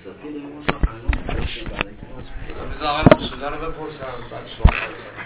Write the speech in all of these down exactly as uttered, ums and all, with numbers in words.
بذار اول اصولا رو بپرسم بعد سوال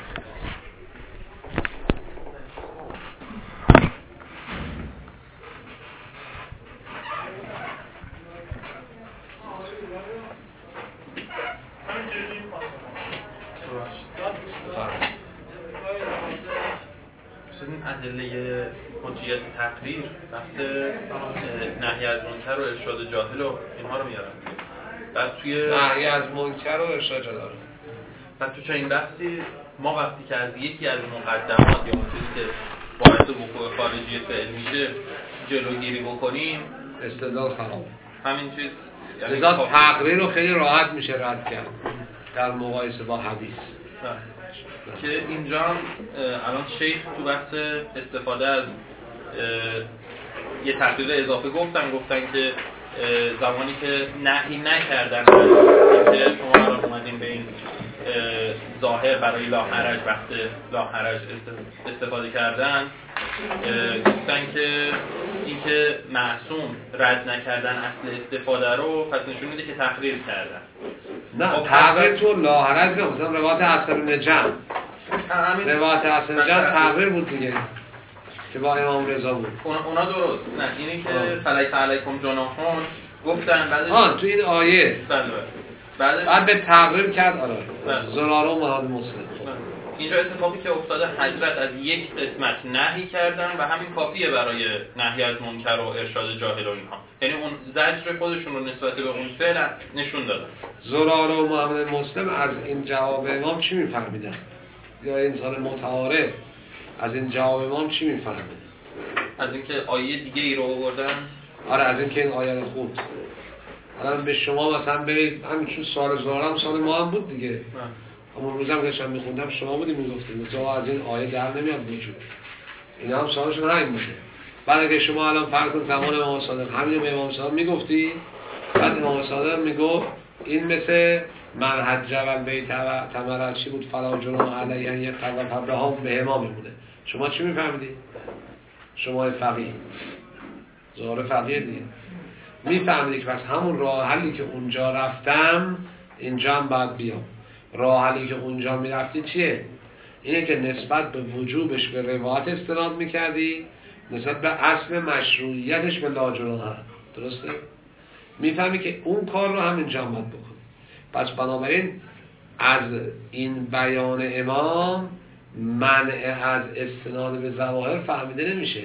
این ادله حجیت تقریر بحث نهی از منکر و ارشاد جاهل و اینها رو میارن. بعد توی نهی از منکر و ارشاد جاهل، بعد تو چنین بحثی ما وقتی که از یکی از مقدمات یا اون چیزی که باعث وقوع خارجی فعل میشه جلوگیری بکنیم استدلال خراب. همین چیز یعنی تقریر رو خیلی راحت میشه رد کرد در مقایسه با حدیث. که اینجا الان شیخ تو بحث استفاده از یه تقریر اضافه گفتن گفتن که زمانی که نهی نکردن که شما الان اومدین به این ظاهر برای لاحرج بحث لاحرج استفاده کردن، گفتن که اینکه معصوم رد نکردن اصل استفاده رو پس نشون میده که تقریر کردن. نه تقریر تو لاحرج نه، مثلا روایت عصر بن جعد روایت عصر بن جعد تقریر بود دیگه که با امام رضا بود. اونا درست نه اینی که فلیس علیکم جناحون گفتن بعد آه تو این آیه بله بعد بعد به تقریر کرد. آره زراره و محمد مسلم. اینجا اتفاقی که افتاده حضرت از یک قسمت نهی کردن و همین کافیه برای نهی از منکر و ارشاد جاهل و اینها، یعنی اون زجر خودشون رو نسبت به اون فعل نشون دادن. زراره و محمد مسلم از این جواب امام چی میفهمیدن؟ یا انسان متعارف از این جواب امام چی میفهمه؟ از اینکه آیه دیگه ای رو آوردن. آره از اینکه این آیه خود الان به شما مثلا برید همین سال زراره هم سال ما هم بود دیگه. همون روزم داشتم میخوندم شما بودی میگفتید مثلا از این آیه در نمیاد وجود. اینا هم سالشون همین بوده. بعد اگه شما الان فرض کن زمان امام صادق همین به امام صادق میگفتی، بعد امام صادق میگفت این مثل من حج و بیت و تمر چی بود فلا جناح علیه یک قبل قبلها به امام بوده. شما چی میفهمیدی؟ شما فقیه زاره فقیه دیگه میفهمیدی که پس همون راه حلی که اونجا رفتم اینجا هم باید بیام. راه حلی که اونجا میرفتی چیه؟ اینه که نسبت به وجوبش به روایت استناد میکردی، نسبت به اصل مشروعیتش به لا جناح. درسته؟ میفهمی که اون کار رو هم اینجا باید بکن. پس بنابراین از این بیان امام منع از استناد به ظواهر فهمیده نمیشه.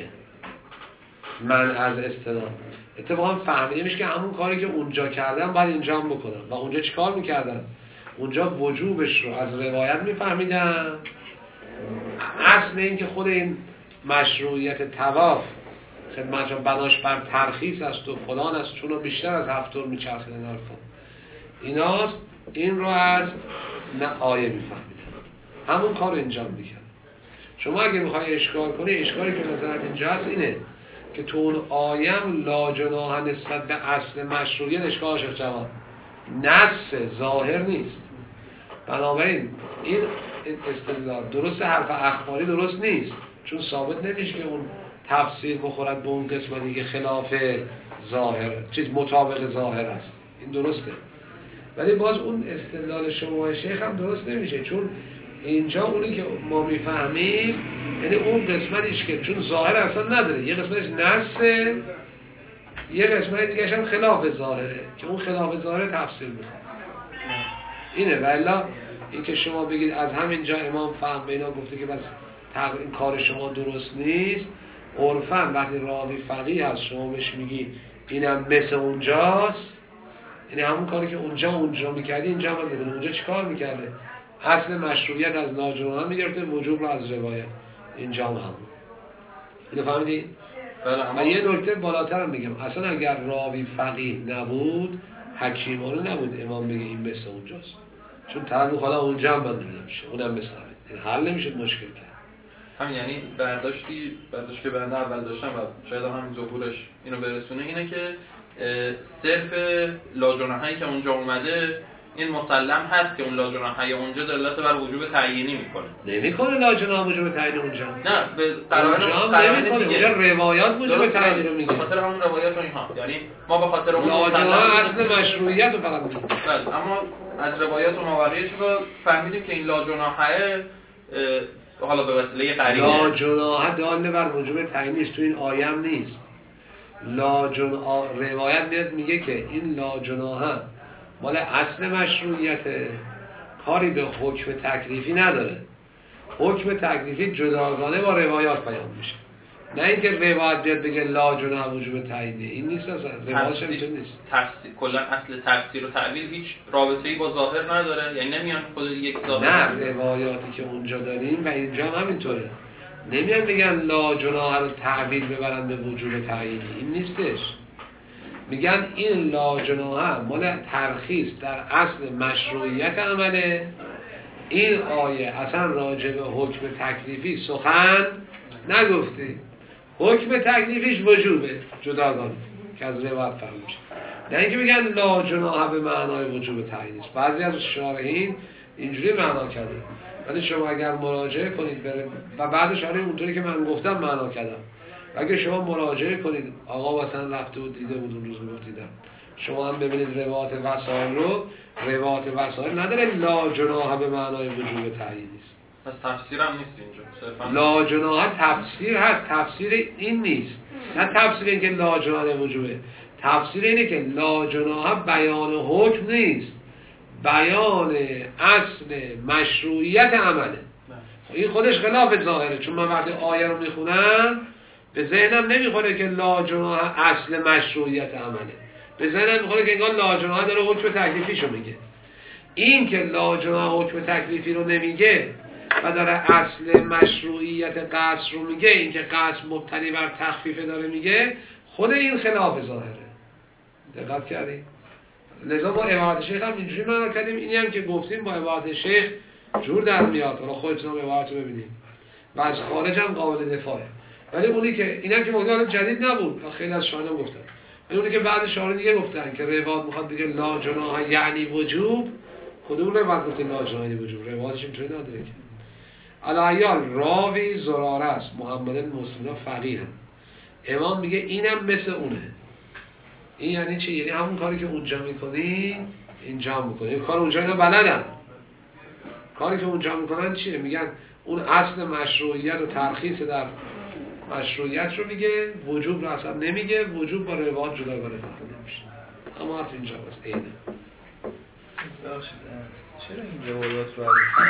منع از استناد اتفاقا فهمیده میشه که همون کاری که اونجا کردن باید اینجا هم بکنن. و اونجا چی کار میکردن؟ اونجا وجوبش رو از روایت میفهمیدن. اصل این که خود این مشروعیت طواف خدمت بناش بر ترخیص است و فلان است چون بیشتر از هفت دور میچرخه این حرفا ایناست، این رو از نه آیه میفهمیدن. همون کار اینجا میکرد. شما اگه میخوای اشکال کنی اشکالی که نظرت اینجا هست اینه که تو اون آیم لا جناح نسبت به اصل مشروعیت اشکالش جواب نص ظاهر نیست. بنابراین این استدلال درست حرف اخباری درست نیست، چون ثابت نمیشه که اون تفسیر بخورد به اون قسمتی که خلاف ظاهر چیز مطابق ظاهر است. این درسته، ولی باز اون استدلال شما شیخ هم درست نمیشه، چون اینجا اونی که ما میفهمیم یعنی اون قسمتیش که چون ظاهر اصلا نداره، یه قسمتش نصه، یه قسمت دیگه هم خلاف ظاهره که اون خلاف ظاهره تفسیر میکنه. اینه. والا این که شما بگید از همین جا امام فهم به اینا گفته که بس این کار شما درست نیست، عرفاً وقتی راوی فقیه هست شما بهش میگی اینم مثل اونجاست، یعنی همون کاری که اونجا اونجا میکردی اینجا هم بکنه. اونجا چی کار میکرده؟ اصل مشروعیت از ناجناح میگرفته، وجوب رو از روایت. اینجا هم همون. اینو فهمیدی؟ و یه نکته بالاتر میگم، اصلا اگر راوی فقیه نبود حکیمانه نبود امام بگه این مثل اونجاست، چون طرف خدا اونجا هم بنده نمیشه، اونم مثل همین حل نمیشه مشکل کرد. همین یعنی برداشتی برداشت که بنده اول داشتم و شاید همین ظهورش اینو برسونه اینه که صرف لا جناحی که اونجا اومده این مسلم هست که اون لا جناحه اونجا دلالت بر وجوب تعیینی میکنه. نمیکنه لا جناح وجوب تعیین اونجا. نه به قرائن نمیکنه اونجا روایات وجوب تعیین رو میگه. به خاطر همون روایات و اینها، یعنی ما به خاطر اون لا جناح اصل مشروعیت رو فقط میگه. بله اما از روایات و مواردش رو فهمیدیم که این لا جناحه حالا به وسیله قرینه لا جناح دال بر وجوب تعیین نیست، تو این آیه هم نیست. لا جناح روایت میاد میگه که این لا جناح مال اصل مشروعیت، کاری به حکم تکلیفی نداره. حکم تکلیفی جداگانه با روایات بیان میشه، نه اینکه روایت بیاد بگه لا جناح وجوب تعیینه. این نیست اصلا، روایتش اینطور نیست. تفسیر کلا اصل تفسیر و تعویل هیچ رابطه‌ای با ظاهر نداره، یعنی نمیان خود یک ظاهر. نه روایاتی که اونجا داریم و اینجا هم همینطوره، نمیان بگن لا جناح رو تعویل ببرن به وجوب تعیینی. این نیستش. میگن این لا جناح مال ترخیص در اصل مشروعیت عمله. این آیه اصلا راجع به حکم تکلیفی سخن نگفته، حکم تکلیفیش وجوبه جداگانه که از روایت فهم میشه، نه اینکه بگن لا جناح به معنای وجوب تعیین است. بعضی از شارحین اینجوری معنا کرده، ولی شما اگر مراجعه کنید بره و بعد شارح اونطوری که من گفتم معنا کردم، و اگه شما مراجعه کنید آقا مثلا رفته بود دیده بود اون روز میگفت دیدم، شما هم ببینید روایات وسائل رو، روایات وسائل نداره لا جناح به معنای وجوب تعیین است. پس تفسیر هم نیست اینجا. لا جناح تفسیر هست، تفسیر این نیست، نه تفسیر این که لا جناح وجوبه. تفسیر اینه که لا جناح بیان حکم نیست، بیان اصل مشروعیت عمله. این خودش خلاف ظاهره، چون من وقتی آیه رو میخونم به ذهنم نمیخوره که لا جناح اصل مشروعیت عمله، به ذهنم میخوره که انگار لا جناح داره حکم تکلیفیشو میگه. این که لا جناح حکم تکلیفی رو نمیگه و داره اصل مشروعیت قصر رو میگه، این که قصر مبتنی بر تخفیف داره میگه، خود این خلاف ظاهره. دقت کردیم؟ لذا با عبارت شیخ هم اینجوری معنا کردیم. اینی هم که گفتیم با عبارت شیخ جور در میاد، حالا خودتون هم عبارت رو ببینیم و از خارج هم قابل دفاعه. ولی اونی که اینا که موضوع جدید نبود، خیلی از شاهدان گفتن، ولی اونی که بعد شاهدان دیگه گفتن که روایت میخواد بگه لا جناح یعنی وجوب، خودمون روایت گفتیم لا جناح یعنی وجوب، روایتش اینطوری نداره که الایال راوی زراره است، محمد بن مسلم فقیه هم. امام میگه اینم مثل اونه. این یعنی چی؟ یعنی همون کاری که اونجا میکنی اینجا هم میکنی. کار اونجا اینا بلدن. کاری که اونجا میکنن چیه؟ میگن اون اصل مشروعیت و ترخیص در مشروعیت رو میگه، وجوب رو اصلا نمیگه، وجوب با روایات جداگانه فهمیده میشه. اما حرف اینجا هست اینه. چرا این روایات رو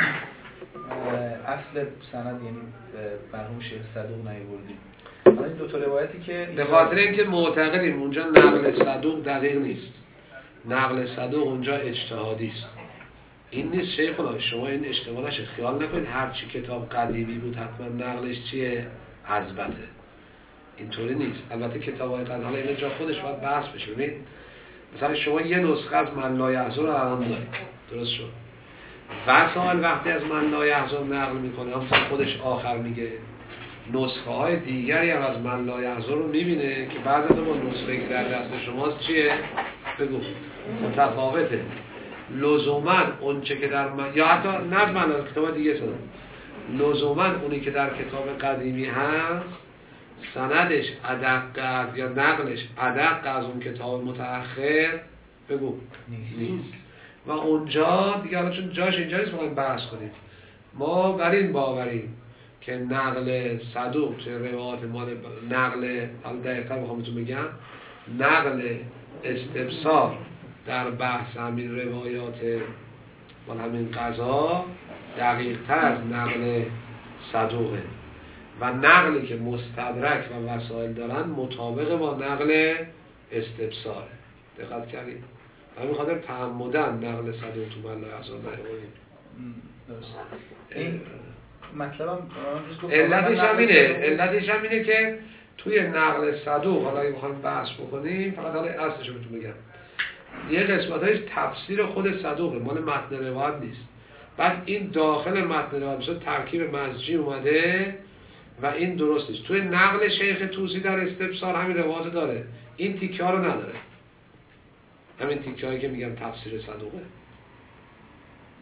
اصل سند یعنی مرحوم شیخ صدوق نیاوردیم؟ حالا این دو تا روایتی که به خاطر اینکه معتقدیم اونجا نقل صدوق دقیق نیست، نقل صدوق اونجا اجتهادی است. این نیست شیخ خدا، شما این اشتباه نشه، خیال نکنید هر چی کتاب قدیمی بود حتما نقلش چیه؟ عذبته. اینطوری نیست. البته کتاب‌های قدیمی حالا اینجا خودش باید بحث بشه. ببین مثلا شما یه نسخه از من لا یحزن رو الان دارید، درست شد؟ وسائل وقتی از من لا یحزن نقل میکنه هم خودش آخر میگه نسخه های دیگری هم از من لا یحزن رو میبینه که بعضی با نسخه که در دست شماست چیه؟ بگو متفاوته. لزوما اون چه که در من یا حتی نه من کتاب دیگه سنم لزوما اونی که در کتاب قدیمی هست سندش ادق یا نقلش ادق از اون کتاب متأخر بگو نیست. و اونجا دیگه حالا چون جاش اینجا نیست میخوایم بحث کنیم، ما بر این باوریم که نقل صدوق توی روایات مال نقل حالا دقیقا بخوام بهتون بگم نقل استبصار در بحث همین روایات مال همین قضا دقیق تر از نقل صدوقه و نقلی که مستدرک و وسائل دارن مطابق با نقل استبصاره. دقت کردید؟ همین خاطر تعمدن نقل صدوق تو من لا یحزن نیاوردیم. درست. این مطلبم علتش هم اینه علتش هم اینه که توی نقل صدوق حالا اگه بخوایم بحث بکنیم فقط حالا اصلش رو بهتون بگم، یه قسمتایش تفسیر خود صدوقه، مال متن روایت نیست. بعد این داخل متن روایت مثلا ترکیب مزجی اومده و این درست نیست. توی نقل شیخ طوسی در استبصار همین روایت داره، این تیکه ها رو نداره، همین تیکه هایی که میگم تفسیر صدوقه.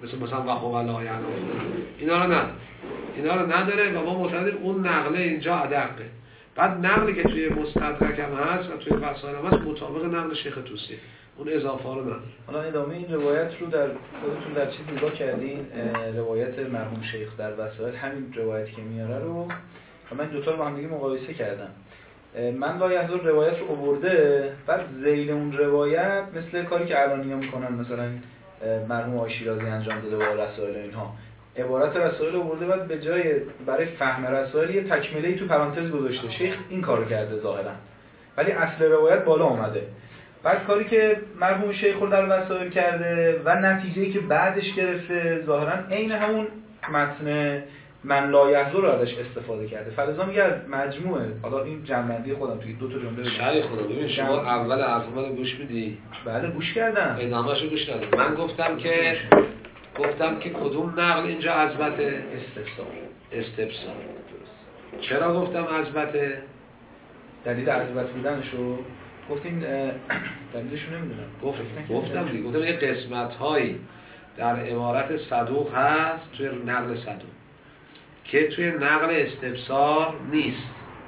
مثل مثلا وقوع الله یعنی اینا رو نداره اینا رو نداره و ما معتقدیم اون نقله اینجا ادقه. بعد نقلی که توی مستدرک هم هست و توی وسائل هم هست مطابق نقل شیخ طوسی، اون اضافه ها رو نداره. حالا ادامه این روایت رو در خودتون در چیز نگاه کردین، روایت مرحوم شیخ در وسائل همین روایتی که میاره رو و من دوتا رو با هم دیگه مقایسه کردم. من لایحضر روایت رو آورده، بعد ذیل اون روایت مثل کاری که الانیا میکنن مثلا مرحوم آقای شیرازی انجام داده با رسائل اینها، عبارت رسائل آورده بعد به جای برای فهم رسائل یه تکمله‌ای تو پرانتز گذاشته. شیخ این کارو کرده ظاهرا، ولی اصل روایت بالا اومده. بعد کاری که مرحوم شیخ رو در وسائل کرده و نتیجه‌ای که بعدش گرفته ظاهرا عین همون متن من لایحضر رو ازش استفاده کرده. فلزا میگه از مجموعه، حالا این جمع‌بندی خودم توی دو تا جمله شریک خودم ببین شما اول حرف منو گوش میدی؟ بله گوش کردم. ادامه‌شو گوش ندادم. من گفتم که گفتم که کدوم نقل اینجا اثبته؟ استفسار. استفسار. چرا گفتم اثبته؟ دلیل اثبات بودنشو گفتین، دلیلشو نمیدونم. گفتم گفتم دیگه گفتم یه قسمت‌هایی در عبارت صدوق هست توی نقل صدوق که توی نقل استفسار نیست.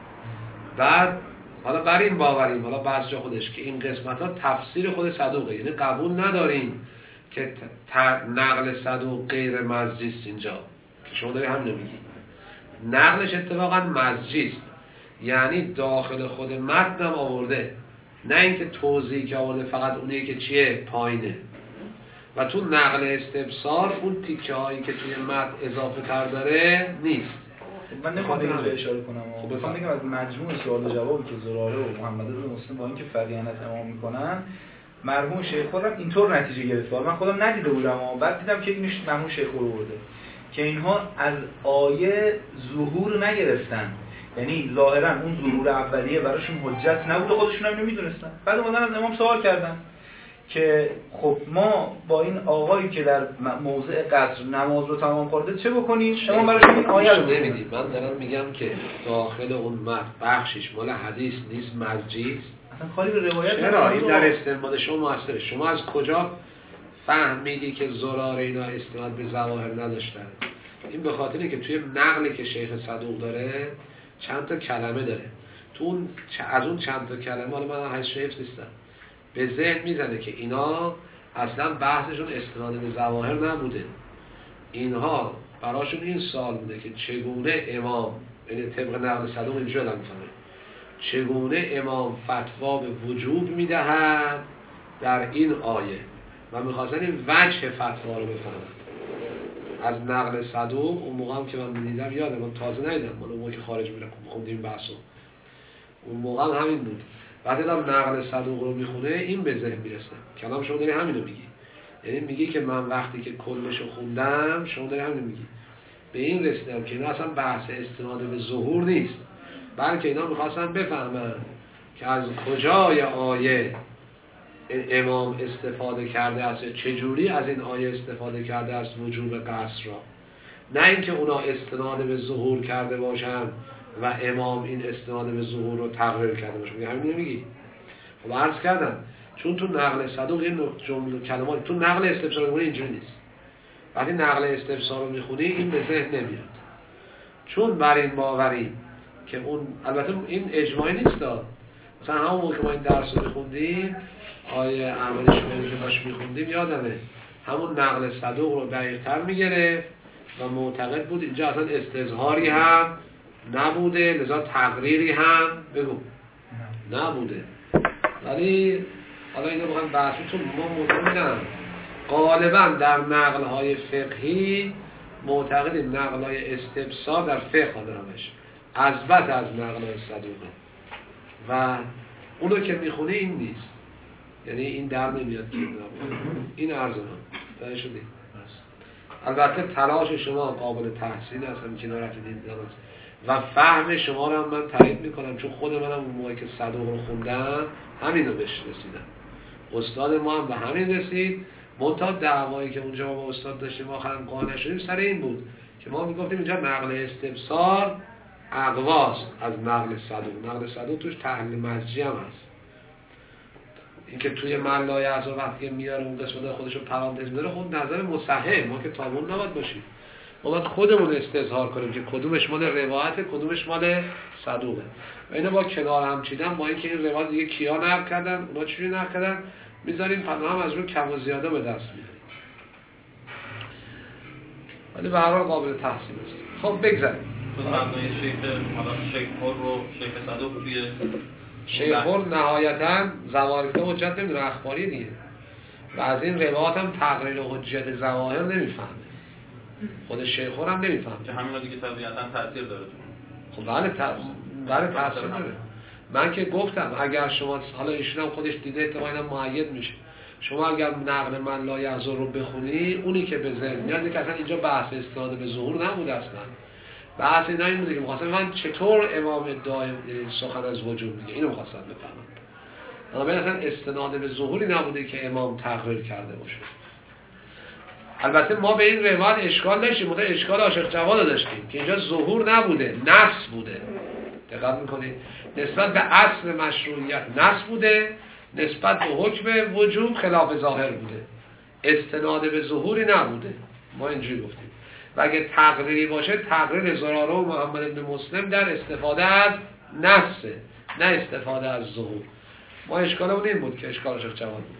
بعد حالا بر این باوریم، حالا بحث جا خودش، که این قسمت ها تفسیر خود صدوقه، یعنی قبول نداریم که نقل صدوق غیر مزجی است اینجا که شما داری همین رو میگی. نقلش اتفاقا مزجی است، یعنی داخل خود متن هم آورده، نه اینکه توضیحی که آورده فقط اونیه که چیه پایینه. و تو نقل استفسار اون تیکه هایی که توی متن اضافه تر داره نیست. من نمیخوام به این اشاره کنم، خب بخوام بگم از مجموع سوال و جوابی که زراره و محمد رضا مسلم با اینکه فقیهانت امام میکنن، مرحوم شیخ خودم اینطور نتیجه گرفت. من خودم ندیده بودم و بعد دیدم که اینش مرحوم شیخ رو برده که اینها از آیه ظهور نگرفتن، یعنی ظاهرا اون ظهور اولیه براشون حجت نبود و خودشون هم نمیدونستن. بعد اومدن از امام سوال کردن که خب ما با این آقایی که در موضع قصر نماز رو تمام کرده چه بکنیم؟ شما براش این آیه رو نمیدید. من دارم میگم که داخل اون متن بخشش مال حدیث نیست، مرجعی است. اصلا کاری به روایت چرا این در استنباط شما موثره؟ شما از کجا فهمیدی که زرار اینا استناد به ظواهر نداشتن؟ این به خاطری که توی نقلی که شیخ صدوق داره چند تا کلمه داره. تو اون از اون چند تا کلمه، حالا من حدیث حفظ نیستم، به ذهن میزنه که اینا اصلا بحثشون استناد به ظواهر نبوده. اینها براشون این سوال بوده که چگونه امام، یعنی طبق نقل صدوق اینجا دارم میفهمه، چگونه امام فتوا به وجوب میدهد در این آیه و میخواستن این وجه فتوا رو بفهمن. از نقل صدوق اون موقع هم که من دیدم یادم، من تازه ندیدم، من اون موقع که خارج میرم خوندیم بحثو، اون موقع هم همین بود. وقتی دارم نقل صدوق رو میخونه این به ذهن میرسه. کلام شما داری همینو میگی، یعنی میگی که من وقتی که کلشو خوندم، شما داری همینو میگی، به این رسیدم که اینا اصلا بحث استناد به ظهور نیست، بلکه اینا میخواستن بفهمن که از کجای آیه امام استفاده کرده است، چجوری از این آیه استفاده کرده است وجوب قصر را، نه اینکه اونا استناد به ظهور کرده باشن و امام این استناد به ظهور رو تقریر کرده باشه. میگه همین نمیگی. خب عرض کردم چون تو نقل صدوق این جمله کلمات، تو نقل استفسار میخونی اینجوری نیست. وقتی نقل استفسار رو میخونی این به ذهن نمیاد، چون بر این باوری که اون، البته این اجماعی نیست دا. مثلا همون موقع که ما این درس رو میخوندیم آیه احمد شمیری که باش میخوندیم یادمه همون نقل صدوق رو دقیق‌تر میگرفت و معتقد بود اینجا اصلا استظهاری هم نبوده، لذا تقریری هم بگو نبوده. ولی حالا اینو بخوام بحثیتون ما معتقدم غالبا در نقل‌های فقهی معتقدیم نقل‌های استفسار در فقه خوانمش اثبت از نقل‌های صدوقه و اونو که میخونه این نیست، یعنی این در نمیاد که این عرض من داره شدی. البته تلاش شما قابل تحسین است، هم کنارت دیدن و فهم شما رو هم من تایید میکنم، چون خود منم اون موقعی که صدوق رو خوندم همین رو بهش رسیدم، استاد ما هم به همین رسید. منتها دعوایی که اونجا ما با استاد داشتیم آخرم قانع شدیم سر این بود که ما میگفتیم اینجا نقل استفسار اقواست از نقل صدوق، نقل صدوق توش تحلیل مزجی هم هست. اینکه توی من لا یعزو وقتی میاره اون قسمت خودشو پرانتز میذاره، خب نظر مصحح ما که تابون نباید باشیم، ما باید خودمون استظهار کنیم که کدومش مال روایت کدومش مال صدوقه و اینو با کنار هم چیدن، با اینکه این روایت دیگه کیا نقل کردن، اونا چجوری نقل کردن، میذاریم پناه هم از رو کم و زیاده به دست میاریم، ولی به هر حال قابل تحسین است. خب بگذاریم تو مبنای شیخ حالا شیخ خور رو شیخ صدوق توی شیخ خور نهایتاً زوارق حجت نمیدونه، اخباری دیگه و از این روایات هم تقریر حجت ظواهر نمیفهمه، خود شیخ خور هم نمیفهمه که همین دیگه طبیعتاً تاثیر داره. خب بله تا... بله تاثیر داره. من که گفتم اگر شما حالا ایشون هم خودش دیده احتمالاً معید میشه، شما اگر نقل من لا یحضر رو بخونی، اونی که به ذهن میاد که اصلا اینجا بحث استناد به ظهور نبود، اصلا بحث اینا این بوده که می‌خواستم من چطور امام ادعای سخن از وجود میگه، اینو می‌خواستم بفهمم. اما اصلا استناد به ظهوری نبوده که امام تقریر کرده باشه. البته ما به این روایت اشکال داشتیم، ما اشکال عاشق جواد داشتیم که اینجا ظهور نبوده، نص بوده. دقت می‌کنید؟ نسبت به اصل مشروعیت نص بوده، نسبت به حکم وجوب خلاف ظاهر بوده، استناد به ظهوری نبوده. ما اینجوری گفتیم و اگه تقریری باشه تقریر زراره و محمد بن مسلم در استفاده از نفسه، نه استفاده از ظهور. ما اشکالمون این بود که اشکال شیخ جواد بود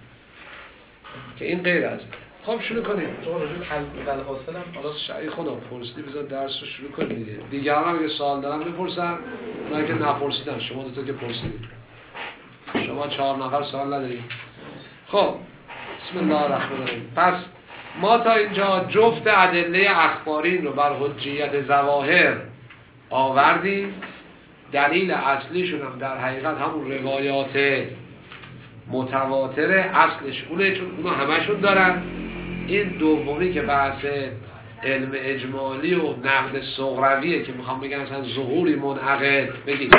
که این غیر است. خب شروع کنیم. تو راجع به حل حاصل هم حالا شای خودم پرسیدی، بذار درس رو شروع کنیم دیگه. دیگران هم اگه سوال دارن بپرسن، اونایی که نپرسیدن، شما دو تا که پرسیدید. شما چهار نفر سوال ندارید. خب بسم الله الرحمن الرحیم. پس ما تا اینجا جفت ادله اخبارین رو بر حجیت ظواهر آوردیم. دلیل اصلیشون هم در حقیقت همون روایات متواتره، اصلش اونه، چون اونا همشون دارن. این دومی که بحث علم اجمالی و نقد صغرویه که میخوام بگم اصلا ظهوری منعقد بگید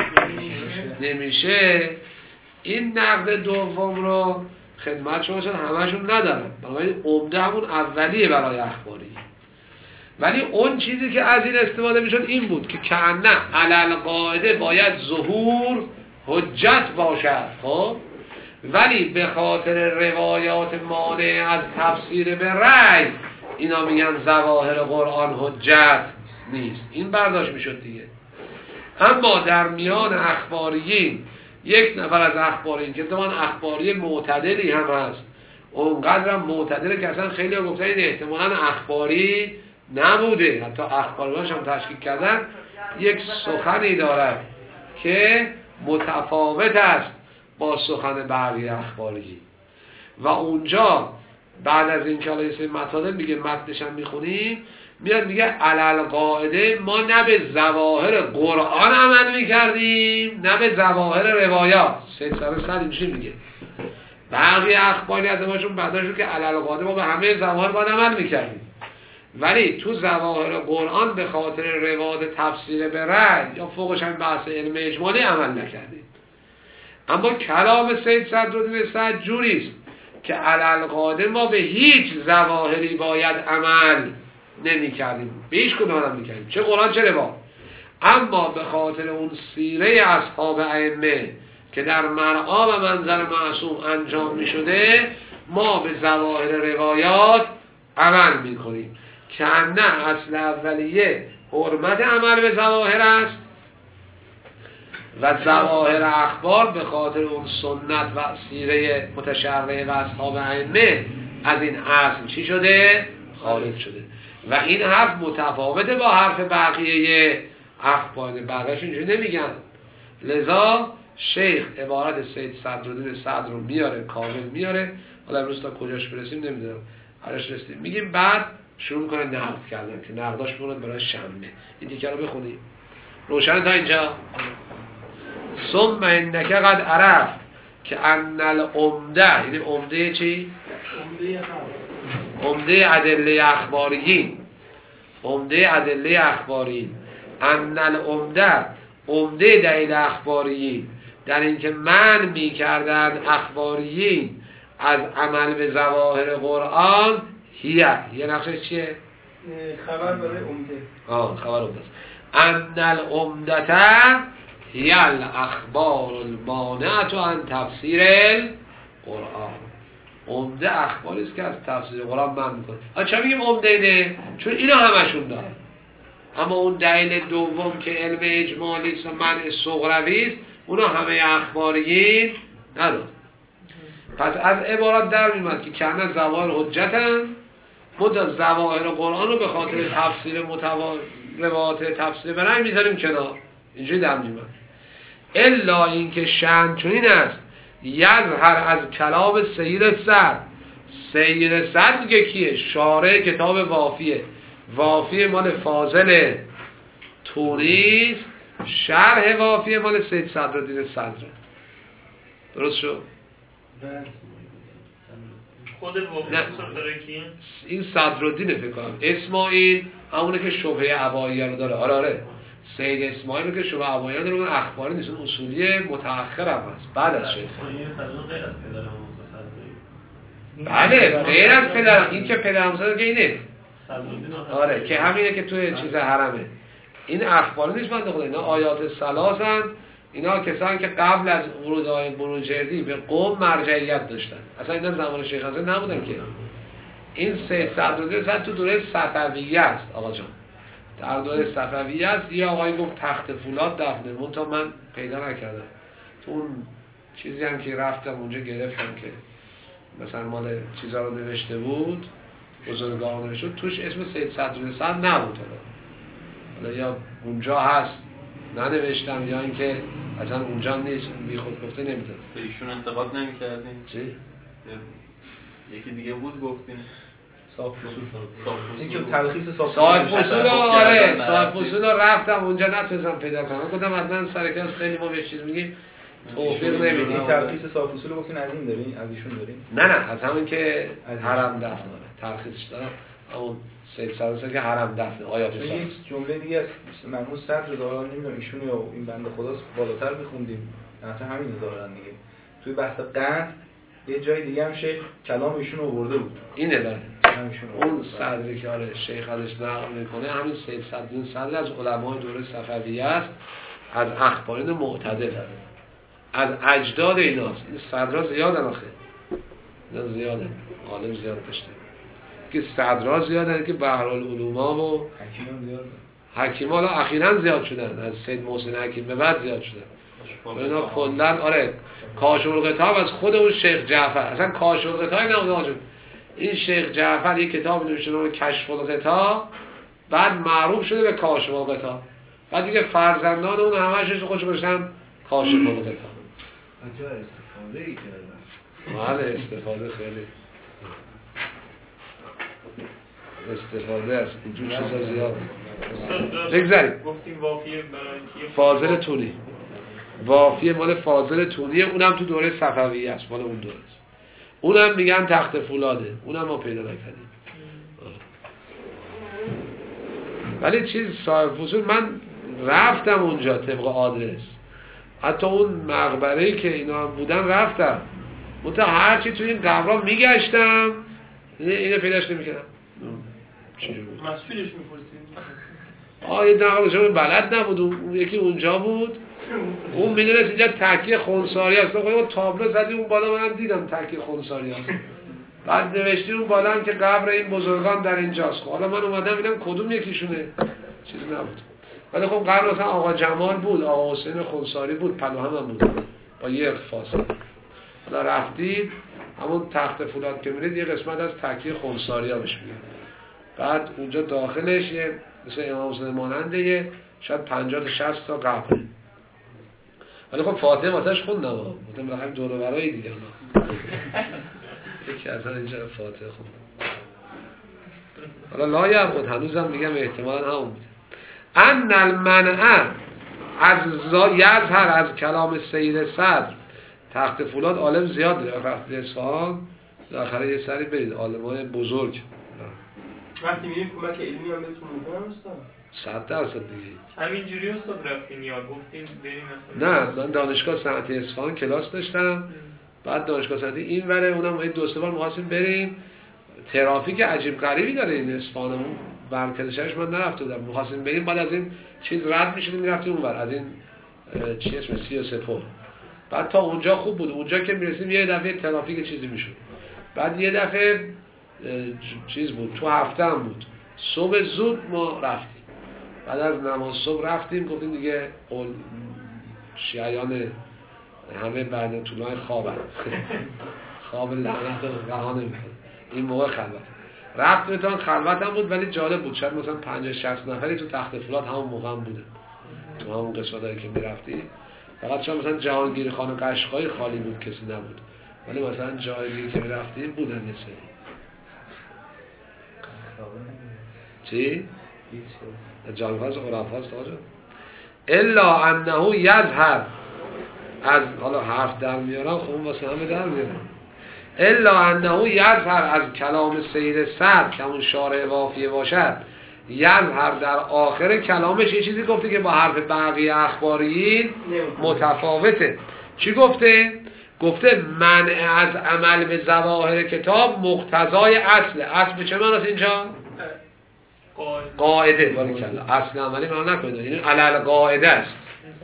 نمیشه، این نقد دوم رو خدمت شما شد همشون ندارن، بنابراین عمده همون اولیه برای اخباری. ولی اون چیزی که از این استفاده میشد این بود که کأنه علل قاعده باید ظهور حجت باشد، خب ولی به خاطر روایات مانع از تفسیر به رأی اینا میگن ظواهر قرآن حجت نیست. این برداشت میشد دیگه. اما در میان اخباریین یک نفر از اخباریین که زمان اخباری معتدلی هم هست، اونقدر هم معتدله که اصلا خیلی ها گفتن این احتمالاً اخباری نبوده، حتی اخباریانش هم تشکیل کردن، یک سخنی دارد که متفاوت است با سخن بقیه اخباری و اونجا بعد از این که حالا یه مطالب میگه متنش هم میخونیم، میاد میگه علل قاعده ما نه به ظواهر قرآن عمل میکردیم نه به ظواهر روایات. سید سر صد اینجوری میگه. بقیه اخباری از اماشون بعداشون که علل قاعده ما به همه ظواهر باید عمل میکردیم، ولی تو ظواهر قرآن به خاطر روایات تفسیر به رأی یا فوقش هم بحث علم اجمالی عمل نکردیم. اما کلام سید صدرالدین سعد جوریست که علل قاعده ما به هیچ ظواهری باید عمل نمی کردیم، به هیچ کدوم عمل می کردیم، چه قرآن چه روایات. اما به خاطر اون سیره اصحاب ائمه که در مرعا و منظر معصوم انجام می شده، ما به ظواهر روایات عمل می کنیم که نه اصل اولیه حرمت عمل به ظواهر است و ظواهر اخبار به خاطر اون سنت و سیره متشرعه و اصحاب ائمه از این اصل چی شده؟ خارج شده. و این حرف متفاوته با حرف بقیه اخبار، بقیه‌اش اینجوری نمیگن. لذا شیخ عبارت سید صدرالدین سعد رو میاره، کامل میاره. حالا امروز تا کجاش برسیم نمیدونم، هرش رسیم میگیم. بعد شروع میکنه نقد کردن که نقداش میکنه برای شنبه. این دیگه رو بخونیم روشن تا اینجا. ثم انک قد عرفت که ان العمده، یعنی عمده چی؟ عمده ادله اخباریین، عمده ادله اخباریین، ان العمده، عمده دلیل اخباریین در اینکه من میکردن اخباریین از عمل به ظواهر قرآن هیه، یه نقشه چیه؟ خبر برای عمده. آه خبر عمده است. ان العمدة هی الاخبار المانعة عن تفسیر قرآن. عمده اخباری است که از تفسیر قرآن من میکنه. آ چرا میگیم عمده اینه؟ چون اینا همشون داره. اما اون دلیل دوم که علم اجمالی است و منع صغروی است، اونا همه اخباریین نداره. پس از عبارات در میاد که کنه زواهر حجتن، مدت زواهر قرآن رو به خاطر تفسیر متوا روایات تفسیر برای میذاریم کنار. اینجوری در میاد. الا اینکه شأن چنین است یظهر از کلام سید صدر. سید صدر میگه کیه؟ شارح کتاب وافیه. وافی مال فاضل تونیس، شرح وافی مال سید صدرالدین صدره. درست شد؟ خود وافی داره کی؟ این صدرالدین فکر کنم. اسماعیل همونه که شبهه عباییه رو داره. آره آره سید اسماعیل رو که شبهه عباییه رو داره، اون اخباری نیست، اون اصولی متأخر هم هست بعد از شیخ. بله غیر از پدر، این که پدر همسر که اینه آره که همینه که توی چیز حرمه. این اخباری نیست بنده خدا، اینا آیات سلاسن. اینا کسانی که قبل از ورود آیه بروجردی به قوم مرجعیت داشتن. اصلا اینا زمان شیخ حسن نبودن که. این سید صدرالدین صدر تو دوره صفویه است آقا جان. در دوره صفویه است. یه آقایی گفت تخت فولاد دفنه، منتها من پیدا نکردم. تو اون چیزی هم که رفتم اونجا گرفتم که مثلا مال چیزا رو نوشته بود، بزرگان نوشته بود، توش اسم سید صدرالدین صدر نبود. حالا یا اونجا هست ننوشتم یا اینکه اصلا اونجا نیست، بی خود گفته نمیداد. به ایشون انتقاد نمی‌کردین؟ چی؟ یکی دیگه بود گفتین صاحب فصول. این که تلخیص صاحب فصول آره صاحب فصول رفتم اونجا نتونستم پیدا کنم. گفتم حتما سرکلاس خیلی ما به چیز میگیم توفیق نمیدیم. این تلخیص صاحب فصول رو گفتین از این دارین؟ از ایشون دارین؟ نه نه از همون که حرم دفن داره تلخیصش دارم. اون سید صدرالدین که حرم دفن آیاتش هست. این جمله دیگه از مرحوم صدر ظاهرا نمیدونم ایشون یا این بنده خداست بالاتر می‌خوندیم. مثلا همین ظاهرا دیگه. توی بحث قند یه جای دیگه هم شیخ کلام ایشون آورده بود. اینه داره. اون صدری که آره شیخ ازش نقل میکنه همین سید صدرالدین صدر از علمای دوره صفویه است، از اخبارین معتدل، از اجداد ایناست. این صدرها زیادن آخه. اینا زیادن. عالم زیاد داشته. که صدرها زیادن که بحرالعلوم و حکیمان زیاد. حکیما حالا اخیراً زیاد شدن، از سید محسن حکیم به بعد زیاد شدن. اینا کلاً آره کاشف القطاب از خود اون شیخ جعفر، اصلا کاشف القطاب نمیدونم. این شیخ جعفر یک کتاب نوشته به نام کشف القطاب، بعد معروف شده به کاشف القطاب. بعد دیگه فرزندان اون همه‌اش خودش گذاشتن کاشف القطاب. عجب استفاده ای کردن. بله استفاده خیلی استفاده است. اینجور چیزا زیاد. بگذاریم. گفتیم وافیه برای کی؟ فاضل تونی. وافیه مال فاضل تونیه، اونم تو دوره صفویه است، مال اون دوره است. اونم میگن تخت فولاده، اونم ما پیدا نکردیم. ولی چیز صاحب فصول من رفتم اونجا طبق آدرس، حتی اون مقبره‌ای که اینا بودن رفتم، منتها هرچی توی این قبرها میگشتم اینو پیداش نمیکردم. چی بود؟ مسئولش میپرسید؟ آه یه نقل بلد نبود، اون یکی اونجا بود، اون میدونست اینجا تکیه خونساری هست. اون تابلو زدی اون بالا، منم دیدم تکیه خونساری هست. بعد نوشتی اون بالا هم که قبر این بزرگان در اینجاست. حالا من اومدم ببینم کدوم یکیشونه، چیزی نبود. ولی خب قبر مثلا آقا جمال بود، آقا حسین خونساری بود، پناهم هم بود با یه فاصله. حالا رفتید همون تخت فولاد که میرید یه قسمت از تکیه خونساری ها بهش میگن. بعد اونجا داخلش یه مثل امام حسین ماننده یه شاید پنجاه تا شصت تا قبره. ولی خب فاتحه واسش خوندم، گفتم بالاخره دور و برای دیگه اونا. یکی از اینجا فاتحه خوندم. حالا لا یعبد هنوزم میگم احتمالاً همون بوده. ان المنع از یظهر از کلام سید صدر. تخت فولاد عالم زیاد داره. وقت اصفهان بالاخره یه سری برید عالمای بزرگ. وقتی میریم کمک علمی هم بهتون میکنم استاد؟ صد درصد دیگه. همینجوری استاد رفتین یا گفتین بریم مثلا؟ نه من دانشگاه صنعتی اصفهان کلاس داشتم، بعد دانشگاه صنعتی این وره اونم یه دو سه بار می‌خواستیم بریم. ترافیک عجیب غریبی داره این اصفهانمون، مرکزش من نرفته بودم، می‌خواستیم بریم، بعد از این چیز رد می‌شدیم می‌رفتیم اونور، از این چی اسمه سی و سه پل. بعد تا اونجا خوب بود، اونجا که میرسیم یه دفعه ترافیک چیزی میشد، بعد یه دفعه چیز بود، تو هفته هم بود، صبح زود ما رفتیم، بعد از نماز صبح رفتیم، گفتیم دیگه قول شیعیان همه بعد طولای خوابن خواب لعنت رو رها نمی‌کنه، این موقع خلوت رفت میتون خلوت هم بود، ولی جالب بود، شاید مثلا پنجاه شصت نفری تو تخت فولاد همون موقع هم بوده، تو همون قسمتایی که میرفتی، فقط شاید مثلا جهانگیر خان و قشقای خالی بود، کسی نبود، ولی مثلا جای دیگه که میرفتیم بودن یه سری. چی؟ جانفاز عرفاست آجا الا انه یظهر، از حالا حرف در میارم خب واسه همه در میارم، الا انه یظهر از کلام سید صدر که همون شارع وافیه باشد، یظهر در آخر کلامش یه چیزی گفته که با حرف بقیه اخباریین متفاوته. چی گفته؟ گفته منع از عمل به ظواهر کتاب مقتضای اصل. اصل به چه معناست اینجا؟ قاعده. باریکلا. اصل عملی معنا نکنید، این علل قاعده است.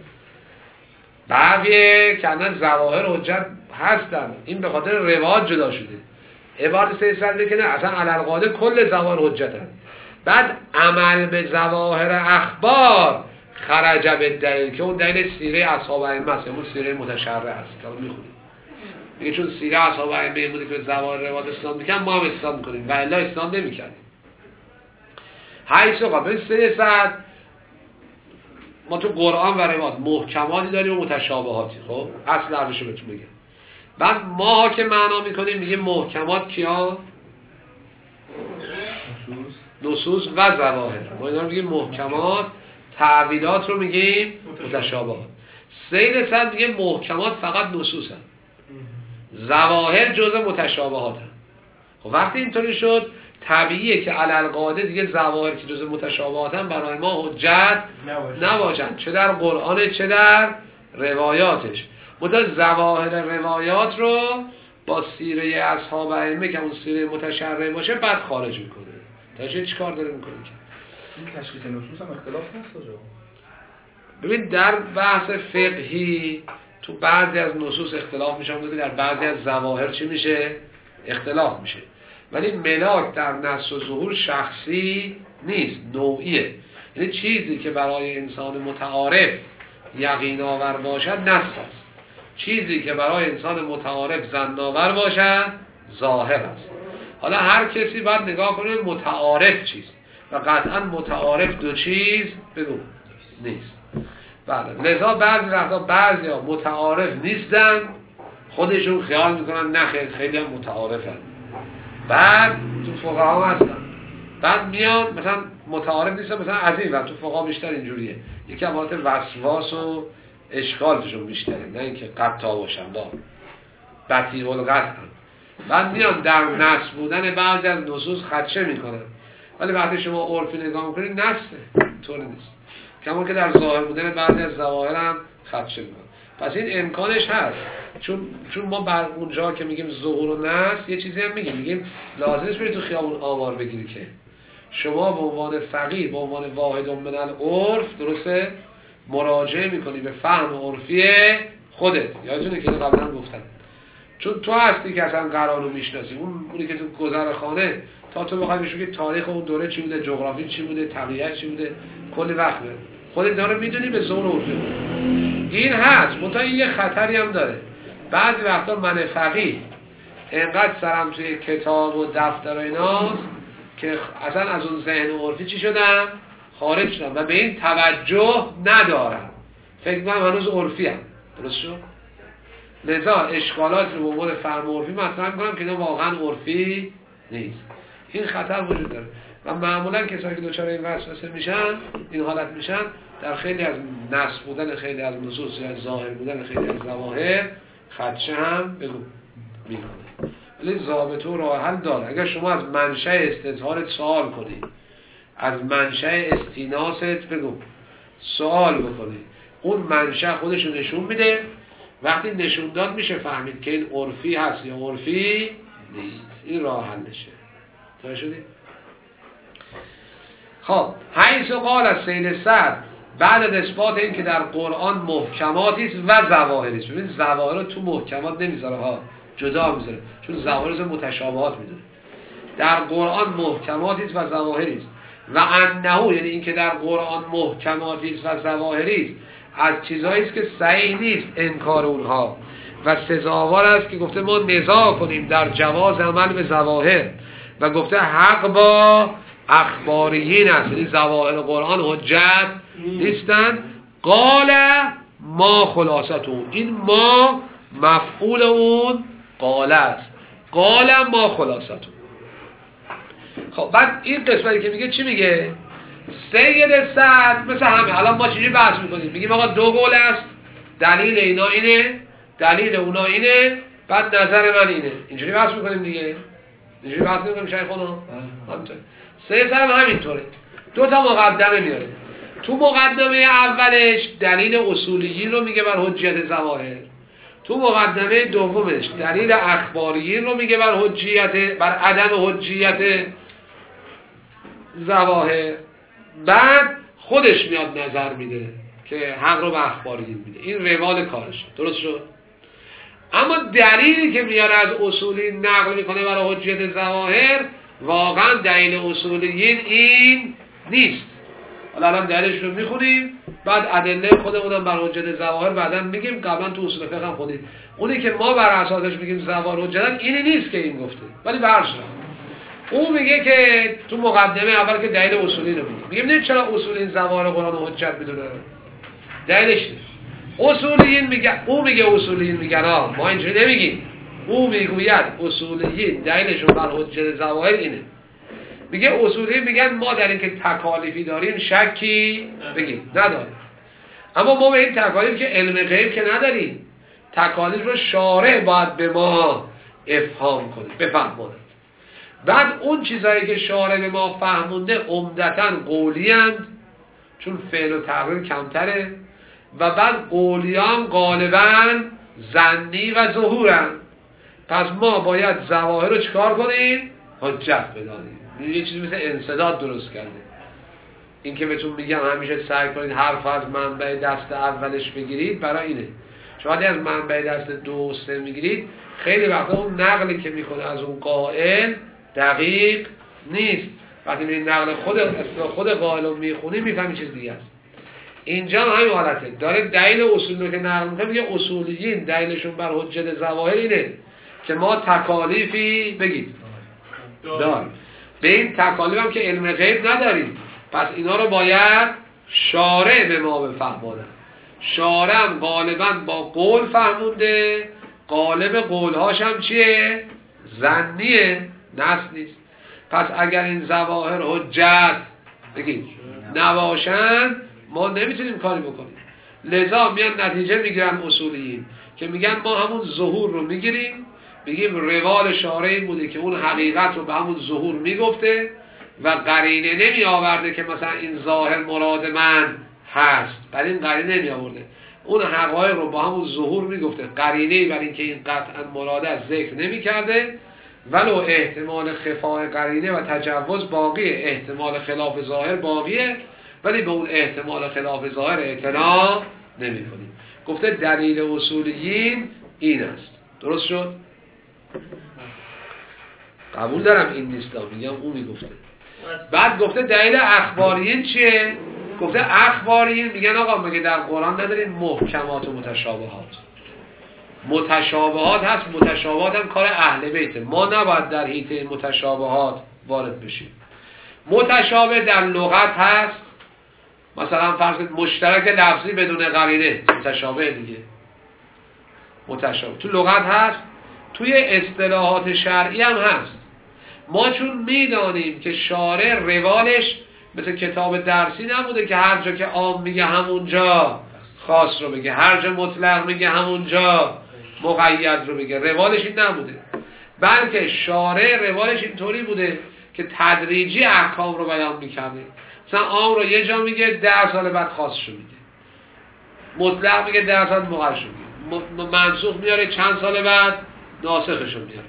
بعضی کنن ظواهر حجت هستن، این به خاطر رواج جدا شده. عبارت سیصد که نه، اصلا علل قاعده کل ظواهر حجت هست. بعد عمل به ظواهر اخبار خرج به دلیل، که اون دلیل سیره اصحاب ائمه است، اون سیره متشرع است که میخونیم. میگه چون سیره اصحاب ائمه بوده که ظواهر روایت اسلام میکنن، ما هم اسلام میکنیم و الا اسلام نمیکنیم. حیث قابل سیصد ما تو قرآن و روایت محکماتی داریم و متشابهاتی. خب اصل حرفشو بهتون میگم. بعد ما که معنا میکنیم میگیم محکمات کیا؟ نصوص و ظواهر. ما اینا رو میگیم محکمات، تعویلات رو میگیم متشابهات. سید صد میگه محکمات فقط نصوص هست، ظواهر جزء متشابهات هست. خب وقتی اینطوری شد طبیعیه که علل قاعده دیگه ظواهر که جزء متشابهات هم برای ما حجت نباشن، چه در قرآن چه در روایاتش. متأ ظواهر روایات رو با سیره اصحاب ائمه که اون سیره متشرع باشه بعد خارج میکنه. تاشه چی کار داره میکنه که این تشخیص نصوص هم اختلاف هست آجا. ببین در بحث فقهی تو بعضی از نصوص اختلاف میشه، که در بعضی از ظواهر چی میشه؟ اختلاف میشه. ولی ملاک در نص و ظهور شخصی نیست، نوعیه. یعنی چیزی که برای انسان متعارف یقین آور باشد نص است، چیزی که برای انسان متعارف ظن آور باشد ظاهر است. حالا هر کسی باید نگاه کنه متعارف چیست و قطعا متعارف دو چیز بگو نیست. بله، لذا بعضی وقتا بعضی ها متعارف نیستن، خودشون خیال میکنن نه خیلی خیلی هم متعارفن. بعد تو فقها هستن، بعد میان مثلا متعارف نیستن، مثلا از این و تو فقها بیشتر اینجوریه، یکی از حالت وسواس و اشکالشون بیشتره، نه اینکه قطع باشن، دا بطیع القطع. بعد میان در نص بودن بعضی از نصوص خدشه میکنن، ولی وقتی شما عرفی نگاه میکنید نصه، طوری نیست. کما که در ظاهر بودن بعضی از ظواهر هم خدشه میکنن. پس این امکانش هست، چون چون ما بر اونجا که میگیم ظهور و نص یه چیزی هم میگیم، میگیم لازم نیست بری تو خیابون آمار بگیری، که شما به عنوان فقیه به عنوان واحد من العرف درسته مراجعه میکنی به فهم عرفی خودت. یادتونه که قبلا گفتم، چون تو هستی که اصلا قرار رو میشناسی، اون اونی که تو گذرخانه تا تو بخوای بهش بگی تاریخ اون دوره چی بوده، جغرافی چی بوده، طبیعت چی بوده، کلی وقت بره خودت داره میدونی به زور عرفی. این هست، منتها این یه خطری هم داره. بعضی وقتا من فقیه اینقدر سرم توی کتاب و دفتر و ایناست که اصلا از اون ذهن عرفی چی شدم؟ خارج شدم و به این توجه ندارم، فکر کنم هنوز عرفی هم. درست شد؟ لذا اشکالات رو به عنوان فهم عرفی مطرح میکنم که اینا واقعا عرفی نیست. این خطر وجود داره و معمولا کسایی که دچار این وسوسه میشن، این حالت میشن، در خیلی از نص بودن خیلی از نصوص یا ظاهر بودن خیلی از ظواهر خدشه هم بگو میکنه. ولی ضابطه و راه حل داره. اگر شما از منشأ استظهارت سوال کنی، از منشأ استیناست بگو سوال بکنی، اون منشأ خودش رو نشون میده. وقتی نشون داد میشه فهمید که این عرفی هست یا عرفی نیست. این راه حلشه. تا شدی؟ خب حیث قال از سید صدر بعد از اثبات این که در قرآن محکماتی است و ظواهری است. ببین ظواهر رو تو محکمات نمیذاره ها، جدا میذاره، چون ظواهر رو متشابهات میدونه. در قرآن محکماتی است و ظواهری است. و انه یعنی این که در قرآن محکماتی است و ظواهری است از چیزایی است که صحیح نیست انکار اونها و سزاوار است که گفته ما نزاع کنیم در جواز عمل به ظواهر و گفته حق با اخباریین است، یعنی ظواهر قرآن حجت نیستن. قال ما خلاصتون، این ما مفعول اون قال است. قال ما خلاصتون. خب بعد این قسمتی که میگه چی میگه؟ سید صد مثل همه. الان ما چجوری بحث میکنیم؟ میگیم آقا دو قول است، دلیل اینا اینه، دلیل اونا اینه، بعد نظر من اینه. اینجوری بحث میکنیم دیگه. اینجوری بحث میکنیم شیخونا. همینطوره. سه سر هم همینطوره. دو تا مقدمه میاره. تو مقدمه اولش دلیل اصولیین رو میگه بر حجیت ظواهر. تو مقدمه دومش دلیل اخباریین رو میگه بر حجیت بر عدم حجیت ظواهر. بعد خودش میاد نظر میده که حق رو به اخباریین میده. این روال کارش. درست شد؟ اما دلیلی که میاره از اصولیین نقل میکنه برای حجیت ظواهر واقعا دلیل اصولیین این نیست. حالا الان دلیلش رو میخونیم، بعد ادله خودمونم بر حجت ظواهر بعداً میگیم. قبلا تو اصول فقه هم خودید اونی که ما بر اساسش میگیم ظواهر حجت اینی نیست که این گفته، ولی برش اون میگه که تو مقدمه اول که دلیل اصولی رو میگه، میگیم نه چرا اصولی ظواهر قرآن حجت میدونه؟ دلیلش نیست. اصولیین میگه، او میگه اصولیین میگن ها، ما اینجوری نمیگیم. او میگوید اصولیین دلیلشون بر حجت ظواهر اینه. میگه اصولی میگن ما در این که تکالیفی داریم شکی بگیم نداریم، اما ما به این تکالیف که علم غیب که نداریم، تکالیف رو شارع باید به ما افهام کنه، بفهمونه. بعد اون چیزایی که شارع به ما فهمونده عمدتاً قولی اند، چون فعل و تقریر کمتره، و بعد قولیان غالباً ظنی و ظهورن. پس ما باید ظواهر رو چکار کنیم؟ حجت بدانیم. یه چیزی مثل انسداد درست کرده. این که بهتون میگم همیشه سعی کنید حرف از منبع دست اولش بگیرید، برای اینه. شما از منبع دست دو و سه میگیرید، خیلی وقتا اون نقلی که میکنه از اون قائل دقیق نیست. وقتی میرید نقل خود خود قائل رو میخونی میفهمی چیز دیگه است. اینجا هم همین حالته. داره دلیل اصولی رو که نقل میکنه، میگه اصولیین دلیلشون بر حجت ظواهر اینه که ما تکالیفی بگید داریم. به این تکالیف هم که علم غیب نداریم، پس اینا رو باید شارع به ما بفهمونه. شارع هم غالبا با قول فهمونده، غالب قولهاش هم چیه؟ ظنیه، نص نیست. پس اگر این ظواهر حجت بگید نباشن، ما نمیتونیم کاری بکنیم. لذا میان نتیجه میگیرن اصولیین که میگن ما همون ظهور رو میگیریم، بگیم روال شارعی بوده که اون حقیقت رو به همون ظهور میگفته و قرینه نمی آورده که مثلا این ظاهر مراد من هست، برای این قرینه نمی آورده. اون حقایق رو با همون ظهور میگفته، قرینه‌ای برای اینکه این قطعا مراد از ذکر نمی کرده، ولو احتمال خفای قرینه و تجوز باقیه، احتمال خلاف ظاهر باقیه، ولی به اون احتمال خلاف ظاهر اعتنا نمی کنیم. گفته دلیل اصولیین این است. درست شد؟ قبول دارم این نیست، میگم اون میگفته. بعد گفته دلیل اخباریین چیه؟ گفته اخباریین میگن آقا مگه در قرآن ندارین محکمات و متشابهات؟ متشابهات هست، متشابهات هم کار اهل بیته، ما نباید در حیطه متشابهات وارد بشیم. متشابه در لغت هست، مثلا فرض کنید مشترک لفظی بدون قرینه، متشابه دیگه. متشابه تو لغت هست، توی اصطلاحات شرعی هم هست. ما چون میدانیم که شارع روالش مثل کتاب درسی نبوده که هر جا که عام میگه همونجا خاص رو بگه، هر جا مطلق میگه همونجا مقید رو بگه، روالش این نبوده. بلکه شارع روالش اینطوری بوده که تدریجی احکام رو بیان میکنه. مثلا عام رو یه جا میگه، ده سال بعد خاص رو میگه. مطلق میگه ده سال مقید رو میگه. منسوخ میاره چند سال بعد ناسخش رو میاره.